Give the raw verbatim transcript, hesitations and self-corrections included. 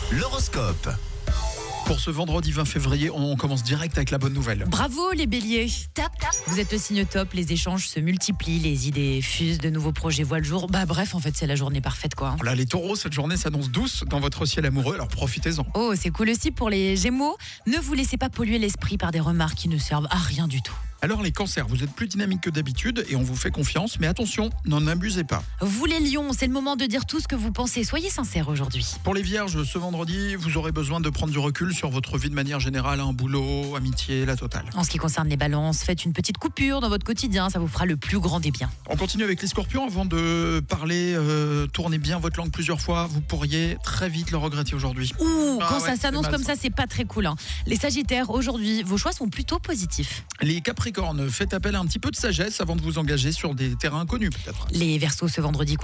L'horoscope. Pour ce vendredi vingt février, on commence direct avec la bonne nouvelle. Bravo les béliers. Tap, tap. Vous êtes le signe top, les échanges se multiplient, les idées fusent, de nouveaux projets voient le jour. Bah bref, en fait, c'est la journée parfaite quoi. Là, les taureaux, cette journée s'annonce douce dans votre ciel amoureux, alors profitez-en. Oh, c'est cool aussi pour les gémeaux. Ne vous laissez pas polluer l'esprit par des remarques qui ne servent à rien du tout. Alors les cancers, vous êtes plus dynamique que d'habitude et on vous fait confiance, mais attention, n'en abusez pas. Vous les lions, c'est le moment de dire tout ce que vous pensez. Soyez sincères aujourd'hui. Pour les vierges, ce vendredi, vous aurez besoin de prendre du recul sur votre vie de manière générale, un boulot, amitié, la totale. En ce qui concerne les balances, faites une petite coupure dans votre quotidien, ça vous fera le plus grand des biens. On continue avec les scorpions. Avant de parler, euh, tournez bien votre langue plusieurs fois. Vous pourriez très vite le regretter aujourd'hui. Ouh, Ah quand ouais, ça c'est s'annonce mal, comme ça. ça, c'est pas très cool. hein. Les sagittaires, aujourd'hui, vos choix sont plutôt positifs. Les capricornes, faites appel à un petit peu de sagesse avant de vous engager sur des terrains inconnus peut-être. Les verseaux, ce vendredi,